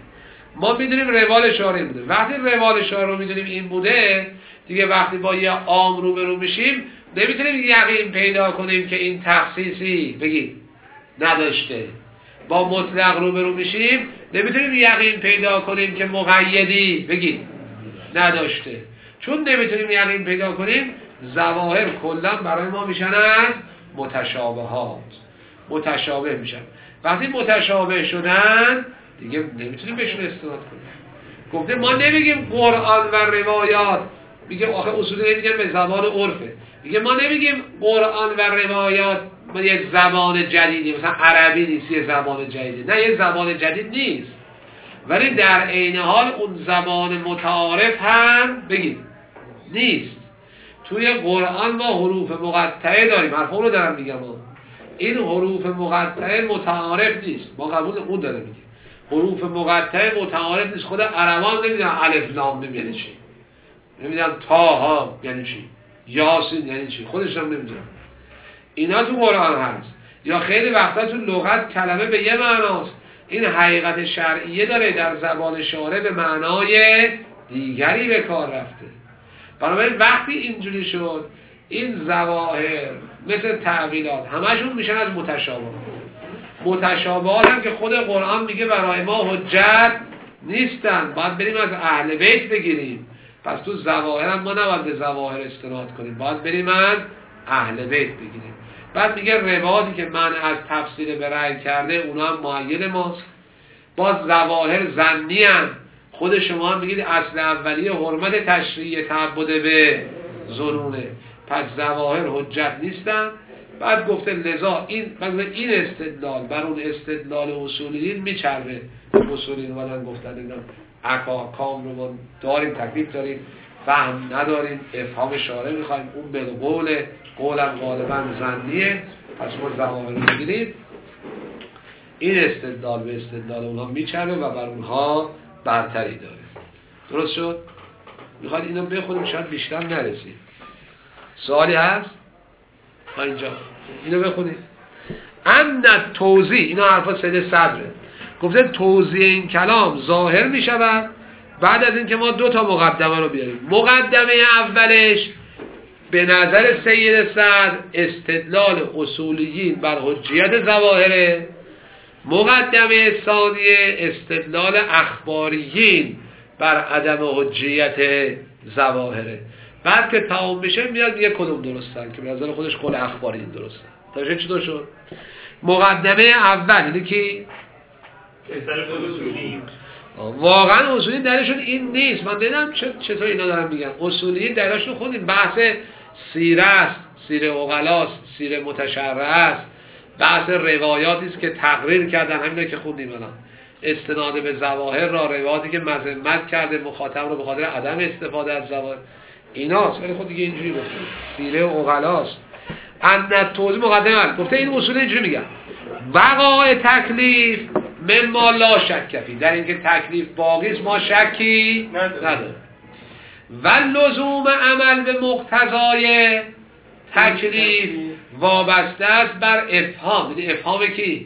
ما میدونیم روال شارع بوده. وقتی روال شارع رو میدونیم این بوده، دیگه وقتی با یه عام روبرو میشیم نمیتونیم یقین پیدا کنیم که این تخصیصی بگید نداشته. با مطلق روبرو میشیم نمیتونیم یقین پیدا کنیم که مقیدی بگید نداشته. چون نمیتونیم یقین پیدا کنیم، ظواهر کلا برای ما میشن از متشابهات، متشابه میشن. وقتی متشابه شدن دیگه نمیتونیم بهشون استناد کنیم. گفته ما نمیگیم قرآن و روایات، میگه آخه اصولا نمیگیم به زبان عرفه، میگه ما نمیگیم قرآن و روایات ما یک زبان جدیدی، مثلا عربی نیست یه زبان جدیدی، نه یه زبان جدید نیست، ولی در عین حال اون زبان متعارف هم بگید نیست. توی قرآن ما حروف مقطعه داریم، حرف اون رو دارم میگم، این حروف مقطعه متعارف نیست، ما قبول اون داره میگیم حروف مقطعه متعارف نیست. خود عربان نمیدونن الف لام میم یعنی چی، نمیدونن تا ها یعنی چی، یاسین یعنی چی، خودش هم نمیدونن. اینا تو قرآن هست. یا خیلی وقتا تو لغت کلمه به یه معناست، این حقیقت شرعیه داره در زبان شارع به معنای دیگری به کار رفته. بنابراین وقتی اینجوری شد این ظواهر مثل تعویلات همشون میشن از متشابهات. متشابهات هم که خود قرآن میگه برای ما حجت نیستن، باید بریم از اهل بیت بگیریم. پس تو ظواهر هم ما نباید به ظواهر استناد کنیم، باید بریم از اهل بیت بگیریم. بعد میگه روایاتی که من از تفسیر به رأی کرده اونا هم معید ماست. باز ظواهر ظنی هم، خود شما هم میگید اصل اولی حرمت تشریع تعبد به ظنونه، پس ظواهر حجت نیستن. بعد گفته لذا این این استدلال بر اون استدلال اصولیین میچربه. اصولیین اومدن گفتن اینا احکام رو ما داریم، تکلیف داریم، فهم نداریم، افهام شارع میخوایم، اون به قول قولم غالبا ظنیه، پس ما ظواهر رو میگیریم. این استدلال به استدلال اونها میچربه و بر اونها برتری داره. درست شد؟ میخواد اینو بخونیم، شاید بیشتر نرسیم. سوالی هست؟ ها اینجا اینو بخونیم. ان توضیح، اینا حرفا سید صدره، گفته توضیح این کلام ظاهر میشود بعد از اینکه ما دو تا مقدمه رو بیاریم. مقدمه اولش به نظر سید صدر استدلال اصولیین بر حجیت ظواهره، مقدمه ثانیه استدلال اخباریین بر عدم حجیت ظواهره. بعد که تمام بشه میاد یه کدوم درستن که به نظر خودش قول اخباریین درستن. تا چی دو شد؟ مقدمه اول یعنی کی؟ اصولی. واقعا اصولی دلیلشون این نیست. من دیدم چطور اینا دارن میگن اصولی دلیلشون خودین بحث سیره است، سیره عقلاست، سیره متشرع است، بحث روایاتی است که تقریر کردن، همینا که خوندیم الان، استناد به ظواهر را، روایاتی که مذمت کرده مخاطب رو به خاطر عدم استفاده از ظواهر، ایناست. ولی خود دیگه اینجوری گفته سیره عقلاست. ان توضیح مقدمه گفته این اصول اینجوری میگن وقاع تکلیف مما لا شک فی، در اینکه تکلیف باقی است ما شکی نداره. و لزوم عمل به مقتضای تکلیف وابسته است بر افهام. یعنی افهام کی؟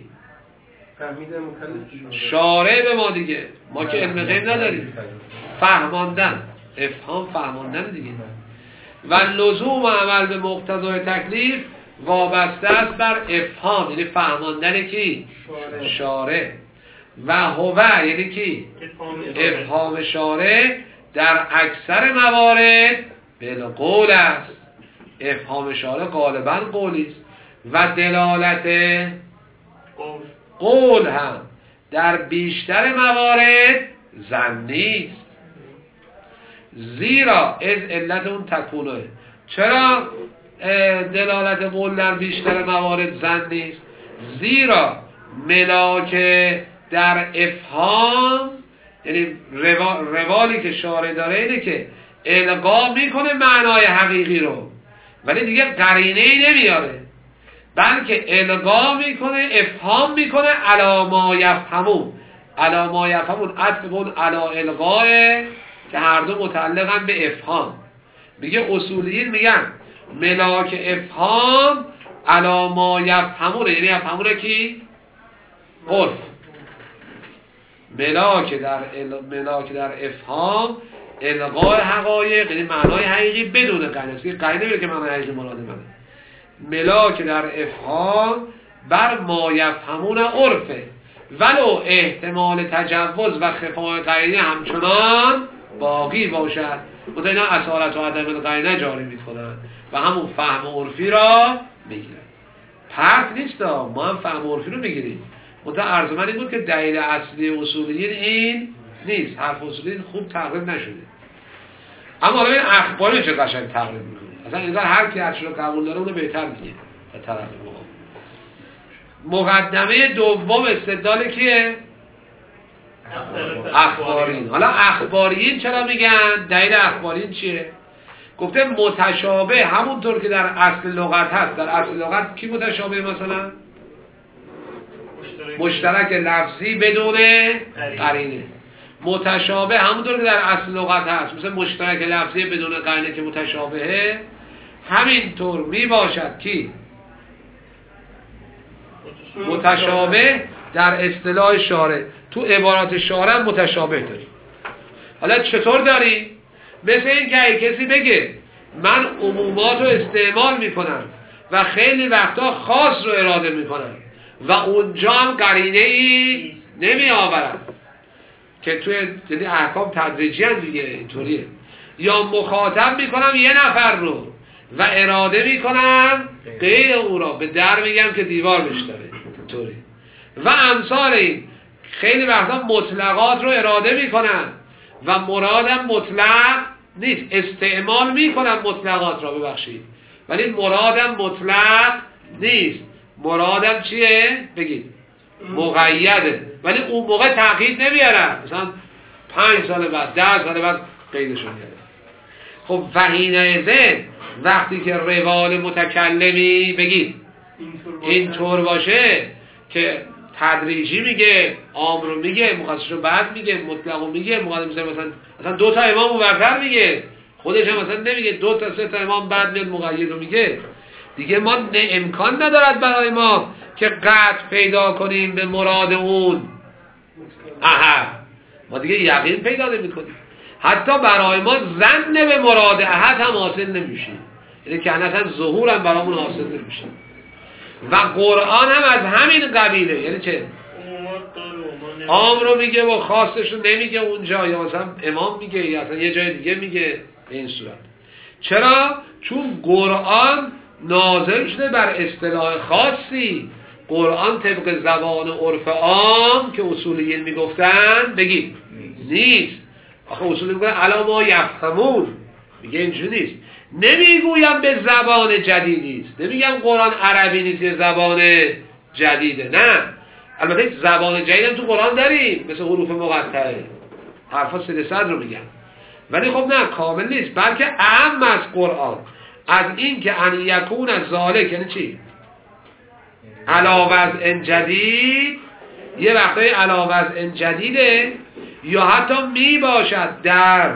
شارع به ما دیگه، ما که علم غیب نداریم، فهماندن، افهام فهماندن دیگه. و لزوم عمل به مقتضای تکلیف وابسته است بر افهام، یعنی فهماندن کی؟ شارع. و هو یعنی کی؟ افهام شارع در اکثر موارد بالقول است. افهام شارع غالبا قولی است و دلالت قول هم در بیشتر موارد ظنی است. زیرا از علت اون تکونه. چرا دلالت قول در بیشتر موارد ظنی است؟ زیرا ملاک در افهام، یعنی روالی که شارع داره اینه که القا میکنه معنای حقیقی رو ولی دیگه قرینه ای نمیاره، بلکه القا میکنه، افهام میکنه علی ما یفهمون. علی ما یفهمون عطف به اون علی القاه که هر دو متعلقن به افهام. میگه اصولیین میگن ملاک افهام علی ما یفهمونه، یعنی یفهمونه کی؟ عرف. ملاک در ال... ملاک در افهام القاء حقایق، یعنی معنای حقیقی بدون قرینه. قرینه میگه که معنای حقیقی مراد منه. ملاک در افهام بر ما یفهمون عرفه، ولو احتمال تجوز و خفای قرینه همچنان باقی باشد. مثلا اینا اصالت و عدم القرینه جاری میکنن و همون فهم عرفی را میگیرن. پرت نیست ها، ما هم فهم عرفی رو میگیریم. منتها عرض من این بود که دلیل اصلی اصولیین این نیست. حرف اصولیین خوب تقریب نشده. اما حالا این اخباری چه قشنگ تقریب میکنه. اصلا اینقدر هر کی هرچی رو قبول داره اونو بهتر میگه به طرف ما. مقدمه دوم استدلال کیه؟ اخبارین. حالا اخبارین چرا میگن؟ دلیل اخبارین چیه؟ گفته متشابه همونطور که در اصل لغت هست. در اصل لغت کی متشابه؟ مثلا مشترک لفظی بدون قرینه. متشابه همونطور که در اصل لغت هست، مثل مشترک لفظی بدون قرینه که متشابهه، همینطور می باشد کی متشابه در اصطلاح شارع. تو عبارات شارع متشابه داری. حالا چطور داری؟ مثل این که کسی بگه من عمومات رو استعمال میکنم و خیلی وقتا خاص رو اراده میکنم و اونجا هم قرینه ای نمی آورم، که توی یعنی احکام تدریجی هم دیگه اینطوریه. یا مخاطب میکنم یه نفر رو و اراده میکنم غیر او را، به در میگم که دیوار بشتره اینطوری. و امثال این خیلی وقتا مطلقات رو اراده میکنم و مرادم مطلق نیست. استعمال میکنم مطلقات را، ببخشید، ولی مرادم مطلق نیست. مرادم چیه؟ بگید. مقیده، ولی اون موقع تأکید نمیارم. مثلا پنج سال بعد، ده سال بعد قیدشون میارم. خب فحینئذ وقتی که روال متکلمی بگید اینطور باشه که تدریجی میگه، امر میگه، مخصص رو بعد میگه، مطلق میگه، مقدم مثلا مثلا دو تا امام مبرر میگه، خودش هم مثلا نمیگه، دو تا سه تا امام بعد میاد مقید رو میگه، دیگه ما امکان ندارد برای ما که قطع پیدا کنیم به مراد اون. احد ما دیگه یقین پیدا نمی‌کنیم. حتی برای ما ظن به مراد احد هم حاصل نمیشه، یعنی که اصلا ظهور هم برامون حاصل نمیشه. و قرآن هم از همین قبیله، یعنی چه؟ عام رو میگه و خاصش رو نمیگه اونجا، یا مثلا امام میگه یا اصلا یه جای دیگه میگه به این صورت. چرا؟ چون قرآن نازل شده بر اصطلاح خاصی. قرآن طبق زبان عرف عام که اصولیین میگفتن بگید نیست. آخه اصولی میگن علا ما یفهمون، میگه اینجوری نیست. نمیگویم به زبان جدیدی است، نمیگم قرآن عربی نیست یه زبان جدیده، نه. البته زبان جدید هم تو قرآن داریم، مثل حروف مقطعه، حرفا سه صد رو میگن، ولی خب نه کامل نیست، بلکه اهم از قرآن از این که ان یکون از ذالک، یعنی چی؟ علا وضع جدید، یه وقتای علا وضع جدیده، یا حتی می باشد در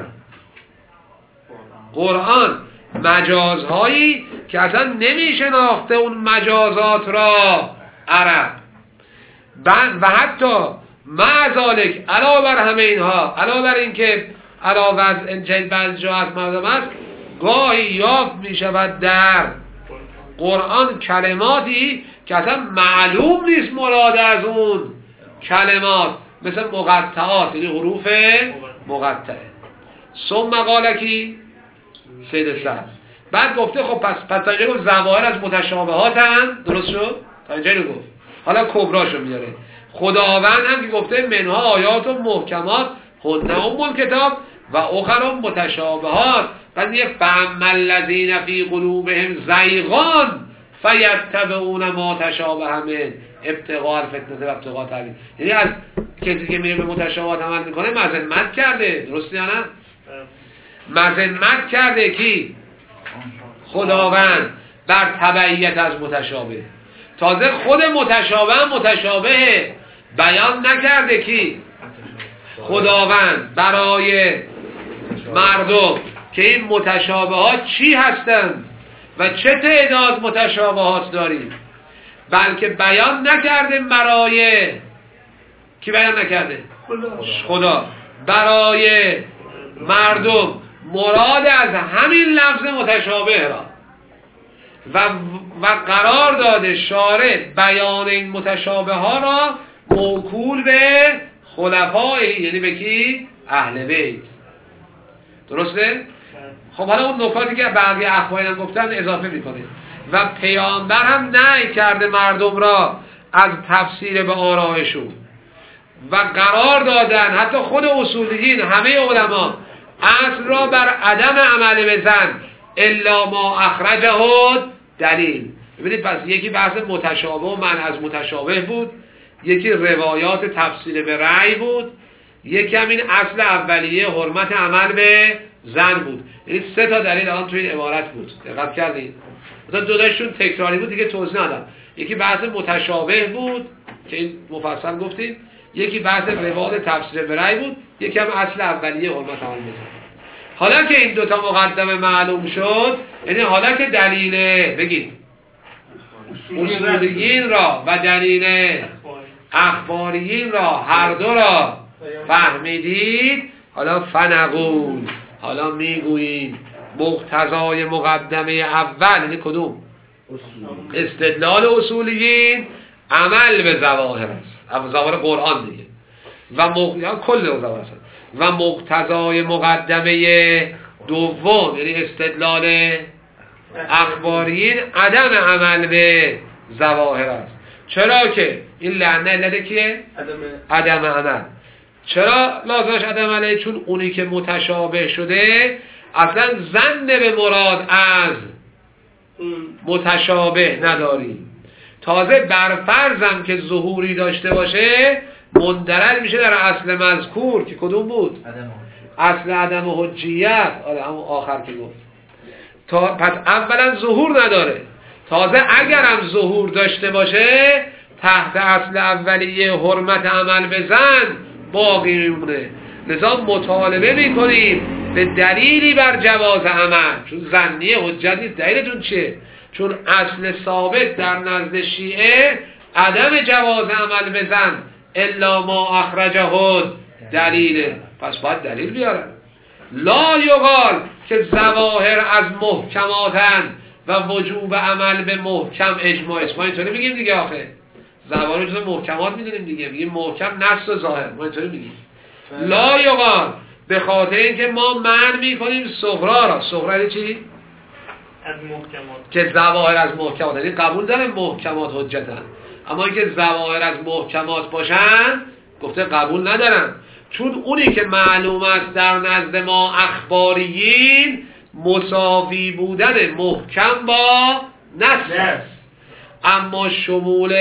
قرآن مجازهایی که اصلا نمی شناخته اون مجازات را عرب، و حتی مع ذالک علاوه بر همه اینها، علاوه بر این که علا وضع جدید بعض جا از مردم است، گاهی یافت می شود در قرآن کلماتی که اصلا معلوم نیست مراد از اون کلمات، مثل مقطعات، یعنی حروف مقطعه. ثم قالکی سید سر بعد گفته خب پس پس تا اینجا گفت ظواهر از متشابهات هم درست شد، تا اینجا رو گفت، حالا کبراشو میاره. خداوند هم که گفته منها آیات و محکمات هن ام کتاب و اخر متشابهات، بعد میگه فاما الذین فی قلوبهم زیغان فیتبعون ما تشابه منه ابتغاء الفتنه و ابتغاء تأویل. یعنی از کسی که میره به متشابهات عمل میکنه مذمت کرده، درسته یا نه؟ مذمت کرده کی؟ خداوند بر تبعیت از متشابه. تازه خود متشابه هم متشابه بیان نکرده کی؟ خداوند برای مردم که این متشابهات چی هستند و چه تعداد متشابهات داریم، بلکه بیان نکرده برای کی؟ بیان نکرده خدا برای مردم مراد از همین لفظ متشابه را و و قرار داده شارع بیان این متشابه ها را موکول به خلفای، یعنی به کی؟ اهل بیت. درسته؟ خب حالا اون نکاتی که بقیه اخوان هم گفتن اضافه میکنه و پیامبر هم نهی کرده مردم را از تفسیر به آرایشون و قرار دادن حتی خود اصولیین همه علما اصل را بر عدم عمل بزن الا ما اخرجه دلیل. ببینید پس یکی بحث متشابه و من از متشابه بود، یکی روایات تفسیر به رأی بود، یکی هم این اصل اولیه حرمت عمل به زن بود. یعنی سه تا دلیل الان توی این عبارت بود. دقت کردید؟ مثلا دو تاشون تکراری بود دیگه توضیح ندادم. یکی بحث متشابه بود که این مفصل گفتیم، یکی بحث روایات تفسیر به رأی بود، یکی هم اصل اولیه حرمت عمل به زن. حالا که این دوتا مقدمه معلوم شد، یعنی حالا که دلیل بگید اصولیین را و دلیل اخباریین را هر دو را فهمیدید، حالا فنقول، حالا میگوییم مقتضای مقدمه اول یعنی کدوم؟ استدلال اصولیین عمل به ظواهر است، ظواهر قرآن دیگه، و مق... کل ظواهر است. و مقتضای مقدمه دوم یعنی استدلال اخباریین عدم عمل به ظواهر است. چرا که این لعنه علت کیه؟ عدم عمل. چرا لازمش عدم عمله؟ چون اونی که متشابه شده اصلا ظن به مراد از متشابه نداریم. تازه برفرضم که ظهوری داشته باشه مندرج میشه در اصل مذکور که کدوم بود؟ عدم اصل عدم حجیت. آره همون آخر که گفت. تا پس اولا ظهور نداره، تازه اگرم ظهور داشته باشه تحت اصل اولیه حرمت عمل به زن باقی میمونه. لذا مطالبه میکنیم به دلیلی بر جواز عمل، چون ظنی حجت نیست. دلیلتون چیه؟ چون اصل ثابت در نزد شیعه عدم جواز عمل به زن الا ما اخرجه دلیله، پس باید دلیل بیارن. لا یقال که ظواهر از محکماتن و وجوب عمل به محکم اجماع است. ما اینطوری میگیم دیگه، آخه ظواهر جز محکمات میدونیم دیگه، میگیم محکم نص و ظاهر، ما اینطوری میگیم. لا یقال به خاطر اینکه ما من میکنیم صغرا را. صغرا چی؟ از محکمات، که ظواهر از محکمات، یعنی قبول دارن محکمات حجتن، اما اینکه ظواهر از محکمات باشن گفته قبول ندارن، چون اونی که معلوم است در نزد ما اخباریین مساوی بودن محکم با نص، اما شمول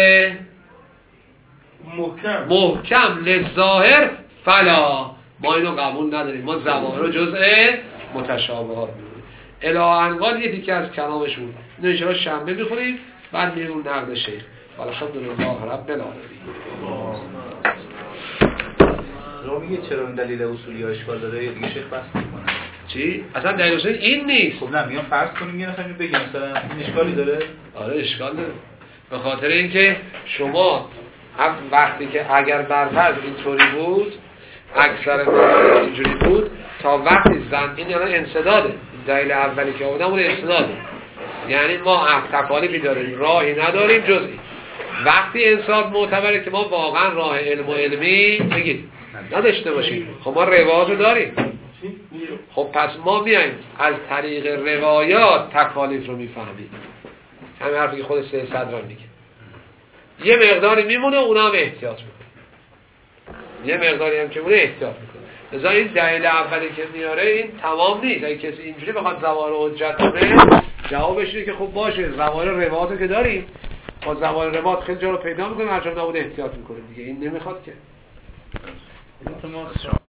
محکم محکم للظاهر فلا، ما اینو قبول نداریم. ما ظواهر رو جزء متشابهات می‌دونیم. الی انقال یه تیکه از کلامشون اینو ان شاء الله شنبه می‌خونیم، بعد میریم نقد شیخ. الحمدلله رب العالمین. رو میگه چرا این دلیل اصولی ها اشکال داره یا دیگه شیخ بحث میکنه؟ چی؟ اصلا دلیل اصولی این نیست. خب نه میام فرض کنیم یه نفر بگیم مثلا این اشکالی داره؟ آره اشکال داره. به خاطر اینکه شما وقتی که اگر برفرض اینطوری بود، اکثر موارد اینجوری بود، تا وقتی زن این یعنی انسداده. دلیل اولی که آوردم اون انسداده. یعنی ما تکالیفی داریم، راهی نداریم جزئی. وقتی انسان معتبره که ما واقعا راه علم و علمی بگید نداشته باشیم، خب ما روایات رو داریم. خب پس ما بیایم از طریق روایات تکالیف رو میفهمیم. همین حرفی که خود سید صدر میگه. یه مقداری میمونه، اونا هم احتیاط میکنه. یه مقداری هم که مونه احتیاط میکنه. لذا این دلیل اولی که میاره این تمام نیست. اگه کسی اینجوری بخواد ظواهر حجت کنه، جوابش اینه که خب باشه ظواهر روایاتو که داریم، با ظواهر روایات خیلی جا رو پیدا میکنه، هر جا نبود احتیاط میکنه دیگه. این نمیخواد که